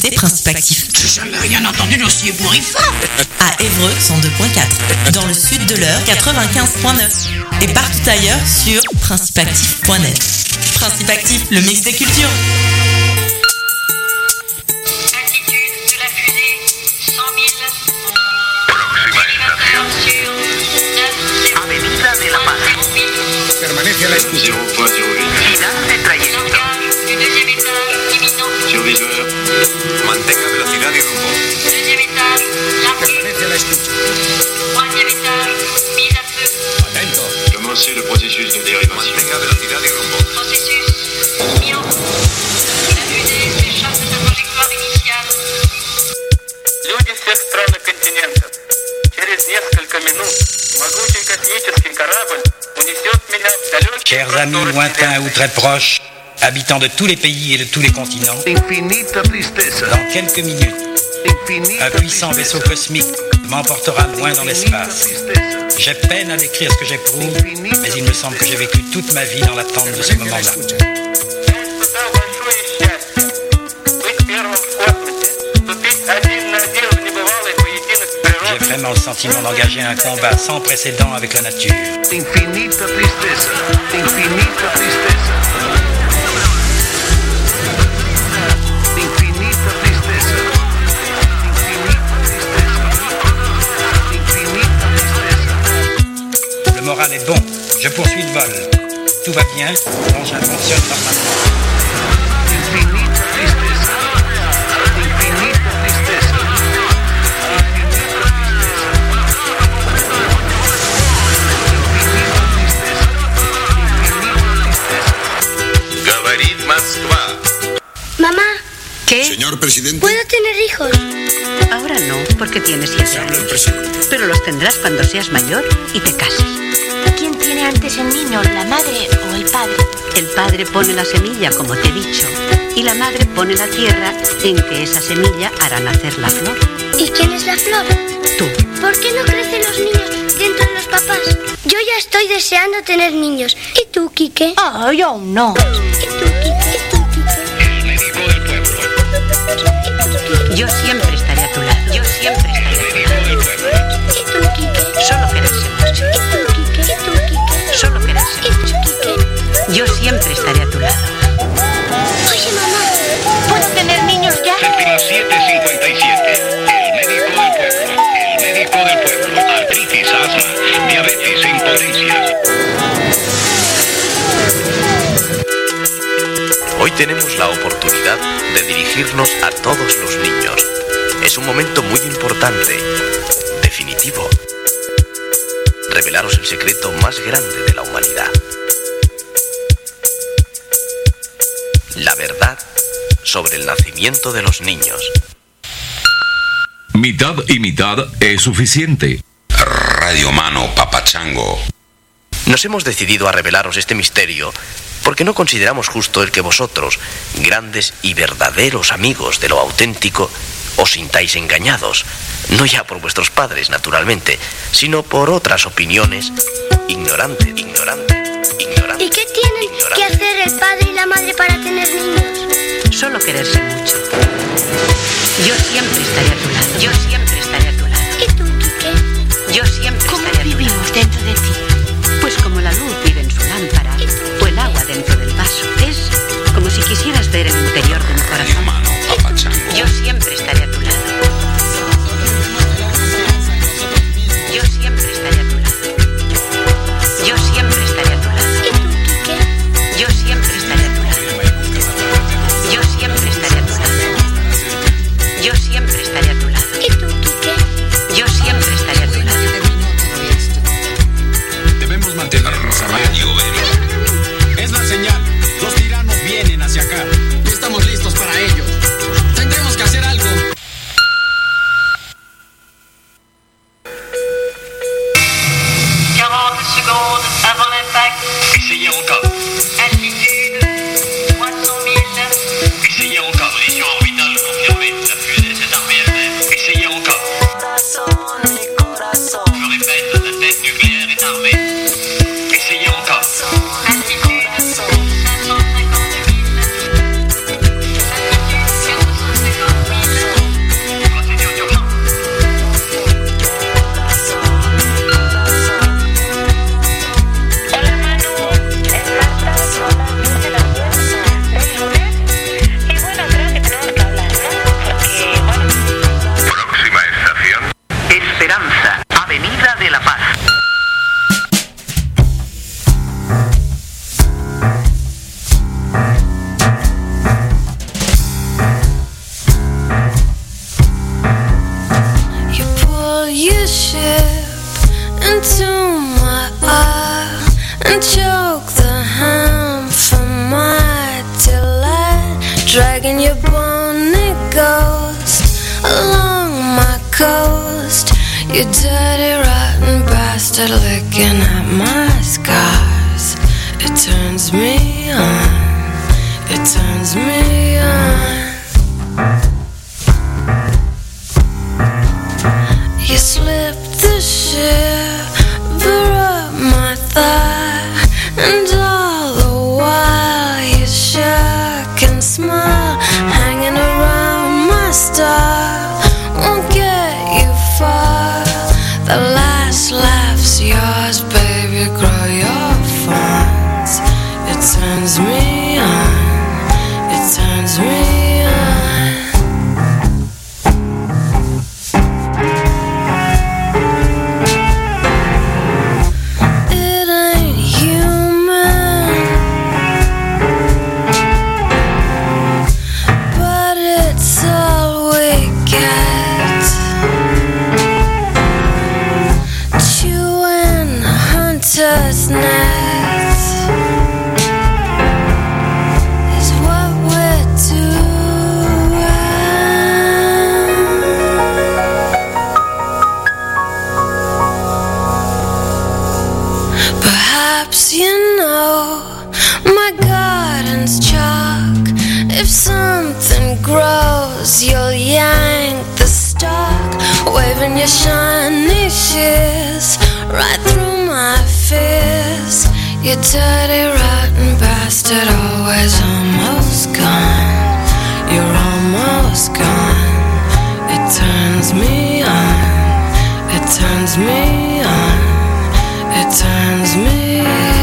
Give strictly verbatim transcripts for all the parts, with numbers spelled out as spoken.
écoutez Principe Actif. J'ai jamais rien entendu d'aussi ébouriffant. À Évreux, cent deux virgule quatre. Dans le sud de l'Eure, quatre-vingt-quinze virgule neuf. Et partout ailleurs sur principe actif point net. Principe Actif, le mix des cultures. Altitude de la fusée, cent mille. Élévateur sur neuf zéro huit. Permanece a la escucha. zéro point zéro huit. Langage du deuxième étage imminent. Surviseur. Mantenga velocidad y rumbo. Deuxième étage, largué. Permanece a la escucha. Troisième étage, mise à feu. Atento. Commencez le processus de dérivation. Mantenga velocidad y rumbo. Processus mis en route. La fusée s'échappe de sa trajectoire initiale. Люди всех стран и континентов. Через несколько минут могучий космический корабль унесет меня в далекие Chers amis lointains ou très proches, habitants de tous les pays et de tous les continents, Infinita tristeza. dans quelques minutes, Infinita un puissant vaisseau cosmique m'emportera loin dans l'espace. J'ai peine à décrire ce que j'éprouve, mais il me semble que j'ai vécu toute ma vie dans l'attente de ce moment-là. Я испытал большое счастье быть первым в космосе, вступить один на один в небывалый поединок с J'ai природой. vraiment le sentiment d'engager un combat sans précédent avec la nature. Infinita tristeza. Infinita tristeza. Infinita tristeza. Infinita tristeza. Le moral est bon, je poursuis le vol. Tout va bien, l'engin fonctionne normalement. Infinita tristeza. Infinita tristeza. Говорит Москва. Mamá, ¿Qué? Señor presidente. ¿puedo tener hijos? Ahora no, porque tienes siete Habla el años. presidente. Pero los tendrás cuando seas mayor y te cases. ¿Quién tiene antes el niño, la madre o el padre? El padre pone la semilla, como te he dicho, y la madre pone la tierra en que esa semilla hará nacer la flor. ¿Y quién es la flor? Tú. ¿Por qué no crecen los niños dentro de los papás? Yo ya estoy deseando tener niños. ¿Y tú, Quique? Ah, yo aún no. ¿Y tú, Quique? ¿Y tú, Quique? El médico del pueblo. Yo siempre estaré a tu lado. Yo siempre estaré a tu lado. Médico del pueblo. ¿Y tú, Quique? Solo quererse mucho. ¿Y tú, Quique? ¿Y tú, Quique? Solo quererse ¿Y tú, Quique? Yo siempre estaré a tu lado. Oye, mamá, ¿puedo tener niños ya? Séptima siete cincuenta y siete. El médico del pueblo. El médico del pueblo. Artritis, asma, diabetes e impotencia. Hoy tenemos la oportunidad de dirigirnos a todos los niños. Es un momento muy importante, definitivo. Revelaros el secreto más grande de la humanidad. La verdad sobre el nacimiento de los niños. Mitad y mitad es suficiente. Radio Mano Papachango. Nos hemos decidido a revelaros este misterio porque no consideramos justo el que vosotros, grandes y verdaderos amigos de lo auténtico, os sintáis engañados, no ya por vuestros padres, naturalmente, sino por otras opiniones ignorantes, ignorantes, ignorantes. ¿Y qué tienen ignorantes. que hacer el padre y la madre para tener niños? Solo quererse mucho. Yo siempre estaré a tu lado. Yo siempre estaré a tu lado. ¿Y tú, Quique? Yo siempre ¿Cómo estaré a tu lado. vivimos dentro de ti? Pues como la luz vive en su lámpara o el agua dentro del vaso. Es como si quisieras ver el interior de mi Radio corazón. Mano Papachango. Yo siempre estaré a tu lado. Yo siempre estaré a tu lado. Yo siempre estaré a tu lado. ¿Y tú, Quique? Yo siempre estaré a tu lado. Yo siempre estaré a tu lado. Yo siempre estaré a tu lado. ¿Y tú, You dirty, rotten bastard licking at my scars. It turns me on, it turns me on. You slipped the shiver up my thigh, and all the while you shook and smiled, hanging around my star won't get you far. The last laugh's yours, baby, grow your fawns. It turns me on, it turns me on. It ain't human, but it's all we get. Chewing hunter's net is what we're doing. Perhaps you know my garden's chalk. If something grows, you'll yank the stalk, waving your shiny shears right through my fears. You dirty, rotten bastard, always almost gone. You're almost gone. It turns me on, it turns me on, it turns me on.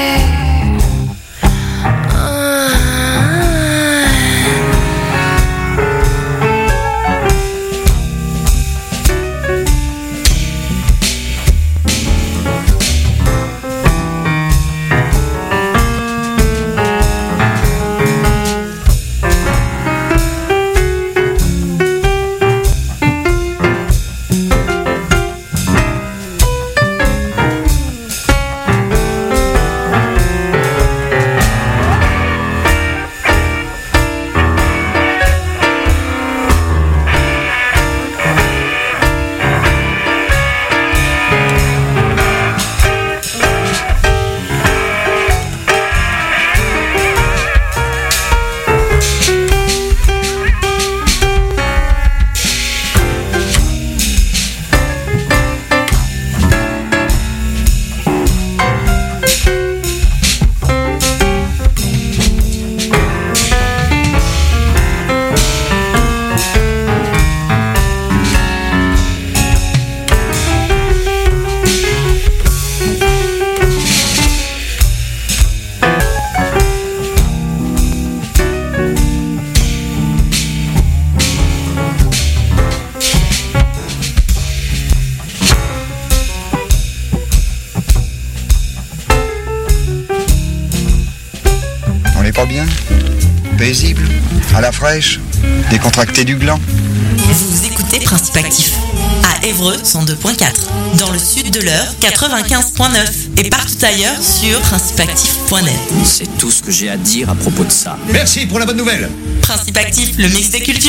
Pas bien, paisible, à la fraîche, décontracté du gland. Vous écoutez Principe Actif à Évreux cent deux point quatre, dans le sud de l'Eure quatre-vingt-quinze point neuf et partout ailleurs sur principe actif point net. C'est tout ce que j'ai à dire à propos de ça. Merci pour la bonne nouvelle. Principe Actif, le mix des cultures.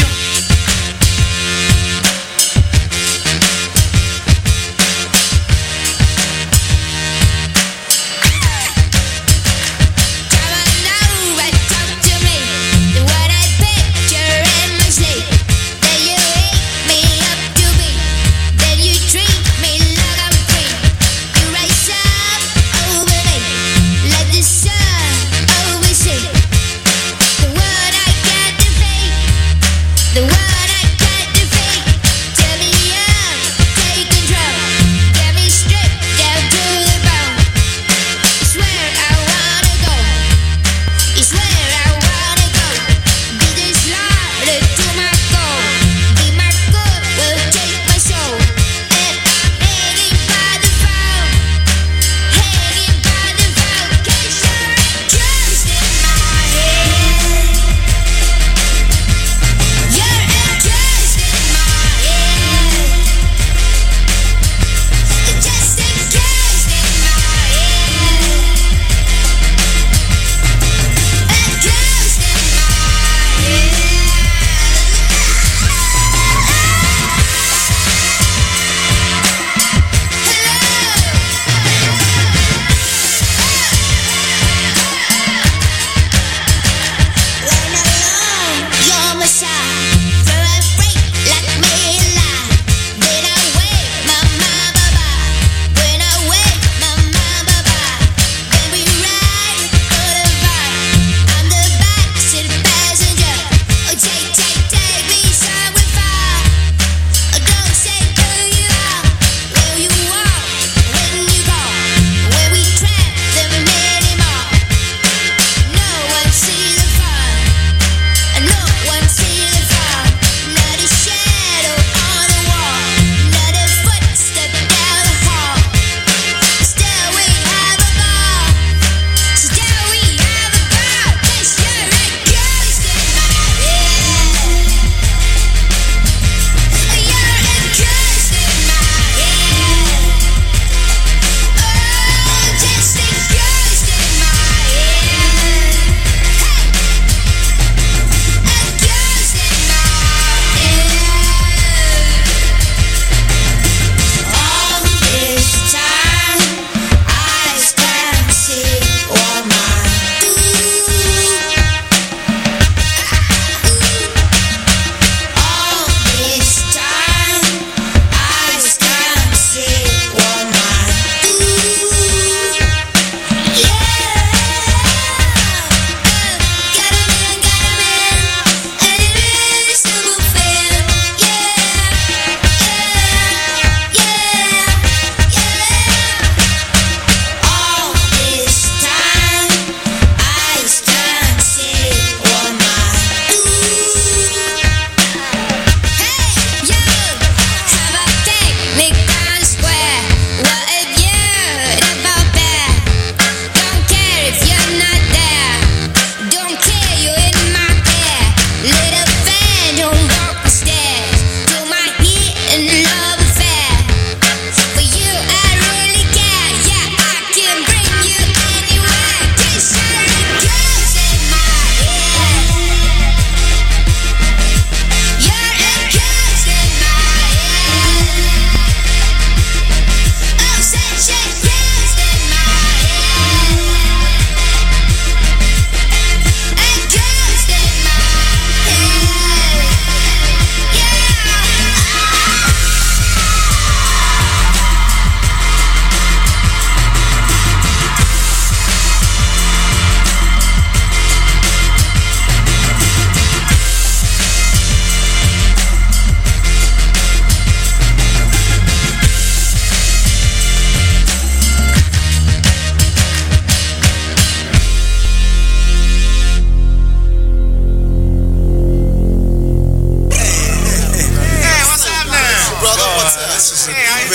The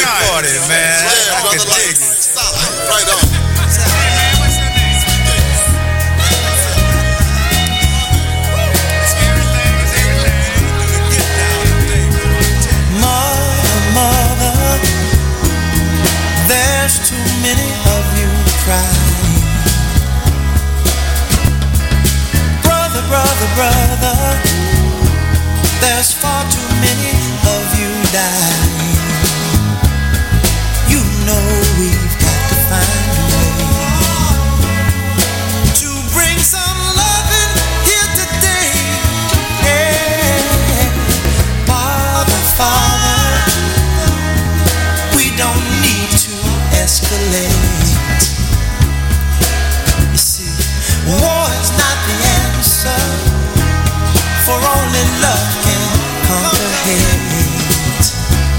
recorded, man. Yeah, I brother, can like, dig it. solid. Right on. Mother, mother, there's too many of you crying. Brother, brother, brother, there's far too many of you dying. You know we've got to find a way to bring some loving here today. Yeah. Father, Father, we don't need to escalate. You see, war is not the answer, for only love can conquer hate.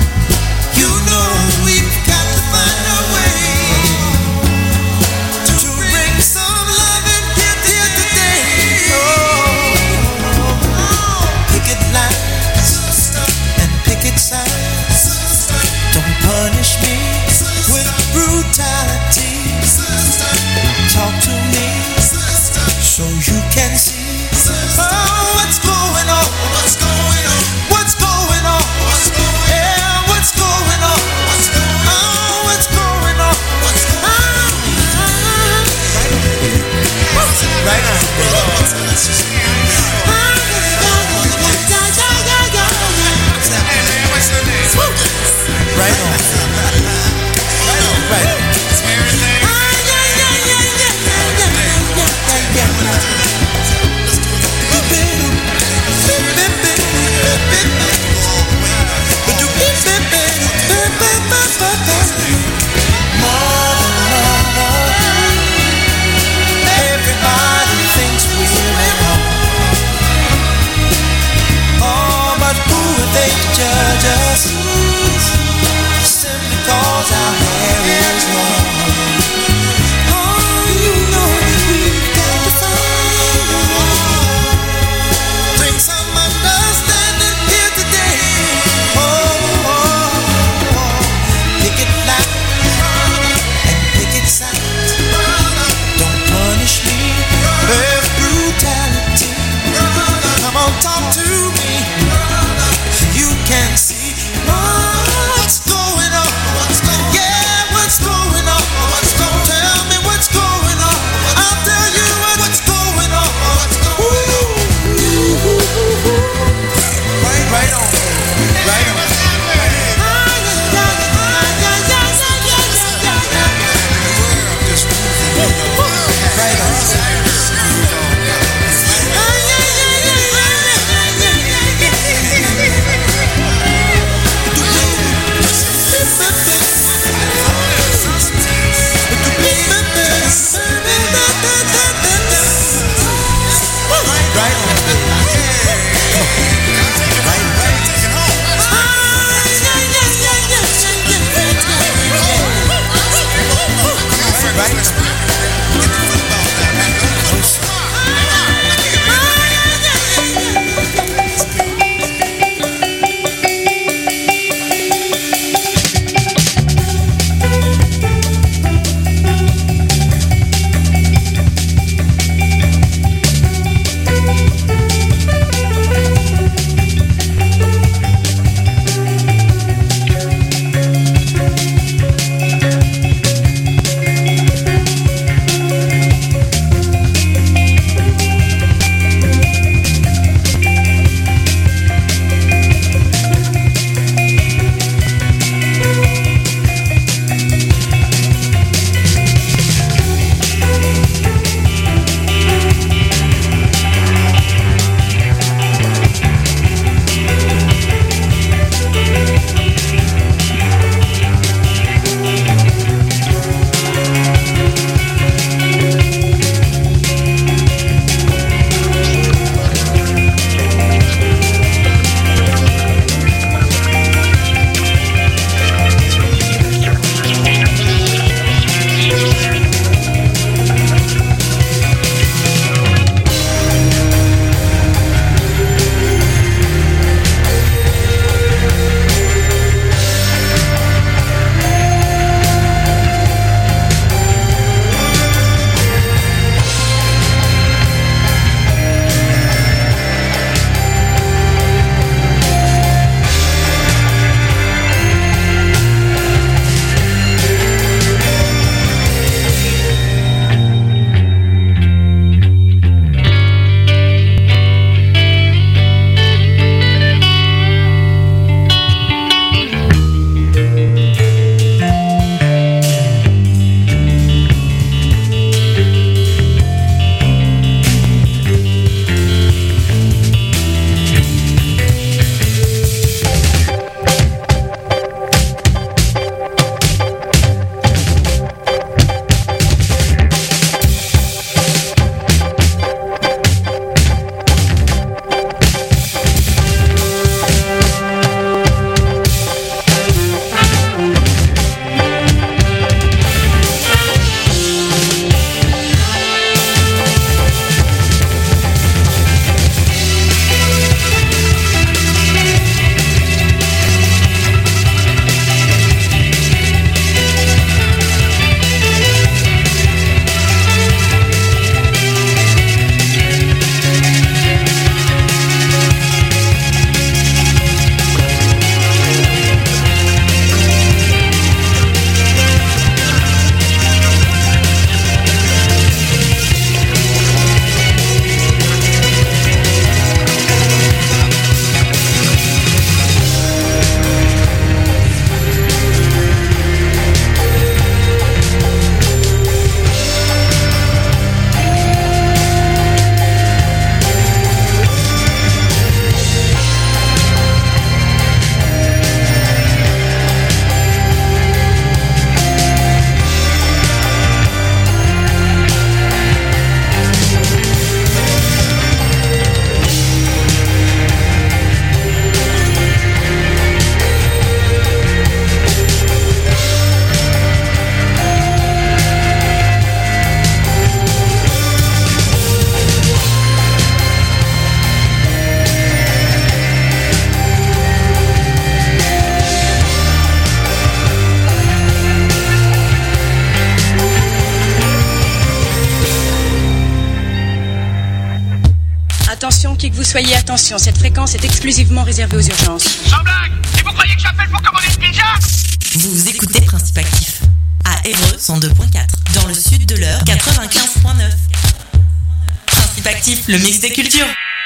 vous soyez attention, cette fréquence est exclusivement réservée aux urgences. Sans blague! Et vous croyez que j'appelle pour commander une pizza? Vous écoutez Principe Actif à Évreux cent deux point quatre, dans le sud de l'Eure quatre-vingt-quinze point neuf. Principe Actif, le mix des cultures.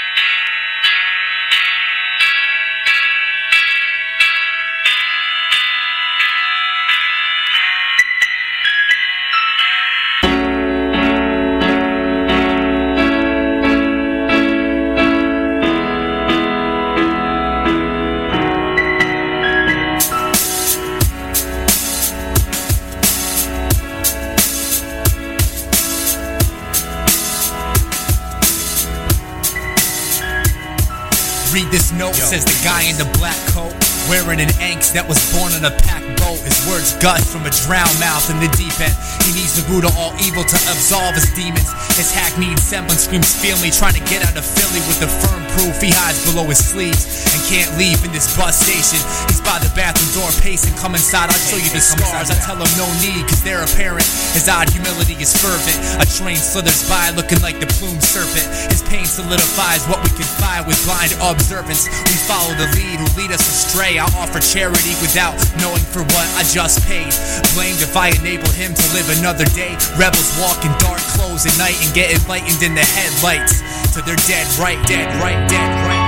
Read this note, says the guy in the black coat, wearing an angst that was born on a packed boat. His words gush from a drowned mouth in the deep end. He needs the root of all evil to absolve his demons. His hackneyed semblance screams feel me, trying to get out of Philly with the firm proof he hides below his sleeves and can't leave in this bus station. He's by the bathroom door pacing, come inside, I'll show you the scars. I tell him no need, cause they're apparent. His odd humility is fervent. A train slithers by looking like the plumed serpent. His pain solidifies what we confide with blind observance. We follow the lead who lead us astray. I offer charity without knowing for what I just paid. Blamed if I enable him to live another day. Rebels walk in dark clothes at night and get enlightened in the headlights. So they're dead right, dead right, dead right.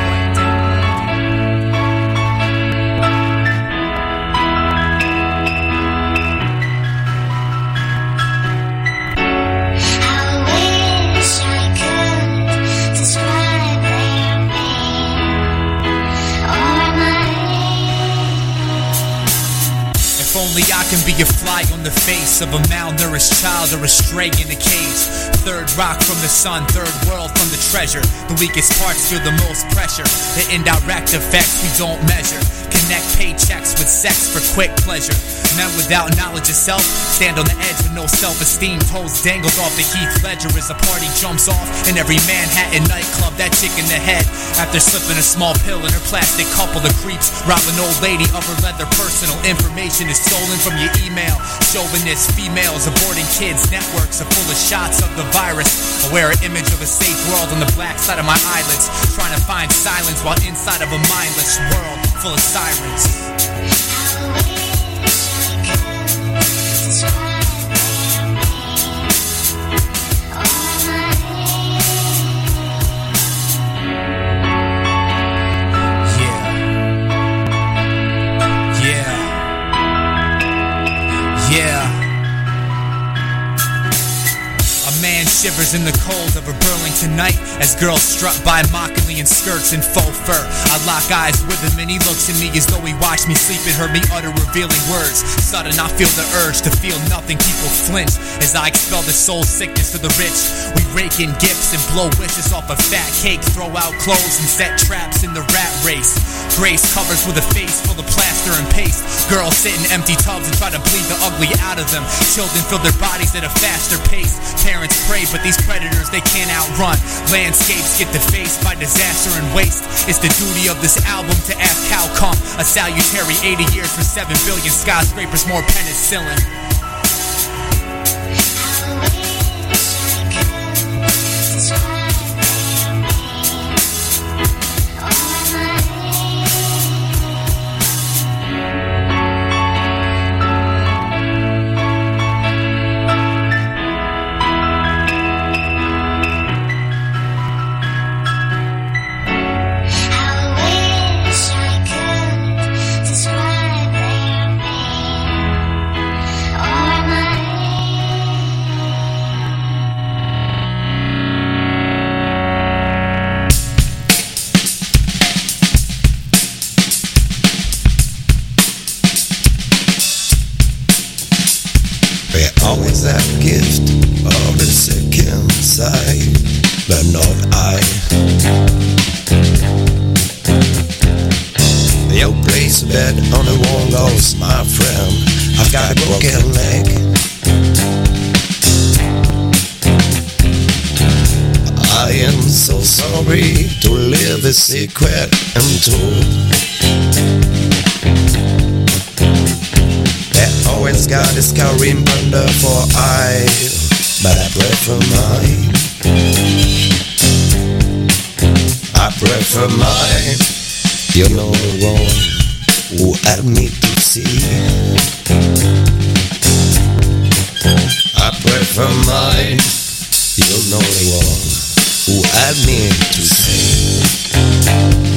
If only I can be a fly on the face of a malnourished child or a stray in a cage. Third rock from the sun, third world from the treasure. The weakest parts feel the most pressure. The indirect effects we don't measure. Connect paychecks with sex for quick pleasure. Men without knowledge of self stand on the edge with no self-esteem. Toes dangled off the Heath Ledger as the party jumps off in every Manhattan nightclub. That chick in the head after slipping a small pill in her plastic cup. Of the creeps rob an old lady of her leather. Personal information is stolen from your email. Chauvinist females aborting kids. Networks are full of shots of the virus. I wear an image of a safe world on the black side of my eyelids, trying to find silence while inside of a mindless world full of sirens. Shivers in the cold of a Burlington night as girls strut by mockingly in skirts and faux fur. I lock eyes with him and he looks at me as though he watched me sleep and heard me utter revealing words. Sudden I feel the urge to feel nothing. People flinch as I expel the soul sickness of the rich. We rake in gifts and blow wishes off a fat cake, throw out clothes and set traps in the rat race. Grace covers with a face full of plaster and paste. Girls sit in empty tubs and try to bleed the ugly out of them. Children fill their bodies at a faster pace. Parents pray, but these predators they can't outrun. Landscapes get defaced by disaster and waste. It's the duty of this album to ask how come a salutary eighty years for seven billion skyscrapers, more penicillin. But not I. You place a bet on the wall goes, my friend. I've got a broken leg. I am so sorry to live a secret untold. I always got a scarring under for eye, but I pray for mine. prefer mine. You're the only one who had me to see. I prefer mine. You're the only one who had me to see.